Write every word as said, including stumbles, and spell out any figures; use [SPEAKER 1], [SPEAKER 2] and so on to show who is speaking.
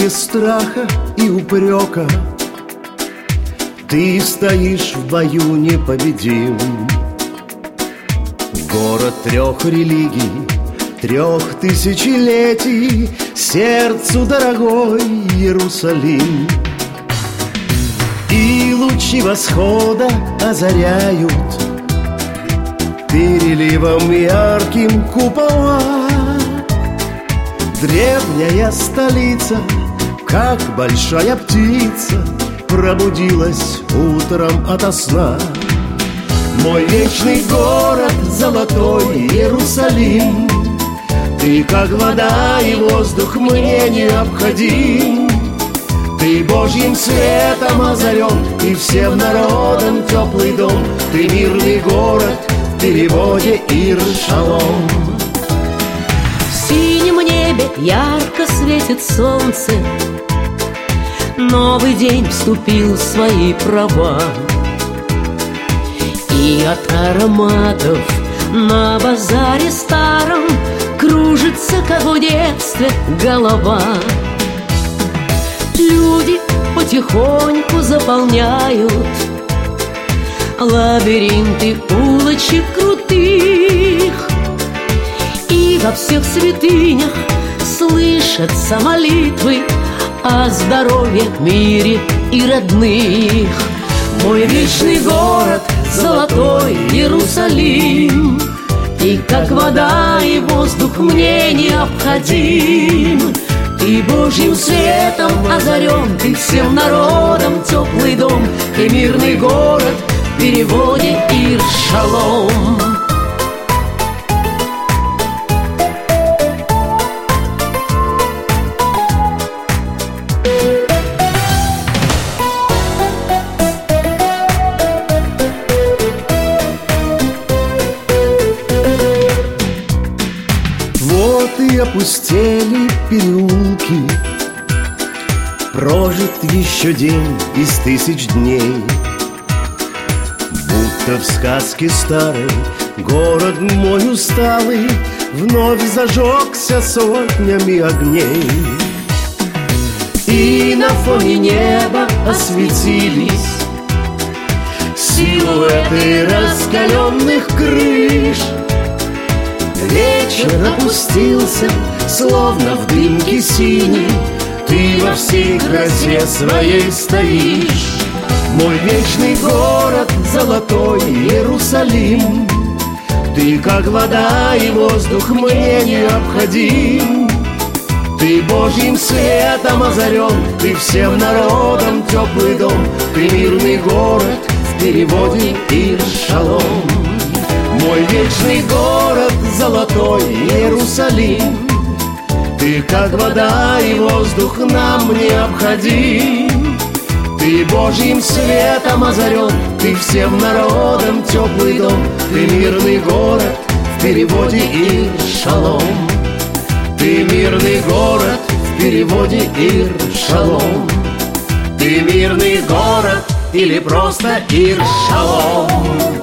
[SPEAKER 1] без страха и упрека ты стоишь в бою непобедим. Город трех религий, трех тысячелетий, сердцу дорогой Иерусалим. И лучи восхода озаряют переливом ярким купола. Древняя столица, как большая птица, пробудилась утром ото сна. Мой вечный город, золотой Иерусалим, ты как вода и воздух мне необходим. Ты Божьим светом озарен, и всем народом теплый дом. Ты мирный город, в переводе Ир-Шалом.
[SPEAKER 2] В синем небе ярко светит солнце, новый день вступил в свои права. И от ароматов на базаре старом кружится, как в детстве, голова. Люди потихоньку заполняют лабиринты улочек крутых, и во всех святынях слышатся молитвы о здоровье, мире и родных. Мой вечный город, золотой Иерусалим, ты как вода и воздух мне необходим. Ты Божьим светом озарен, ты всем народом теплый дом. Ты мирный город, в переводе Ир-Шалом.
[SPEAKER 1] Вот и опустели переулки, прожит еще день из тысяч дней. Будто в сказке старой город мой усталый вновь зажегся сотнями огней. И на фоне неба осветились силуэты раскаленных крыш. Вечер опустился, словно в дымке синий, ты во всей красе своей стоишь. Мой вечный город, золотой Иерусалим, ты как вода и воздух мне необходим. Ты Божьим светом озарен, ты всем народом теплый дом. Ты мирный город, в переводе Ир-Шалом. Мой вечный город, золотой Иерусалим, ты как вода и воздух нам необходим. Ты Божьим светом озарен, ты всем народом теплый дом. Ты мирный город, в переводе Ир-Шалом. Ты мирный город, в переводе Ир-Шалом. Ты мирный город или просто Ир-Шалом.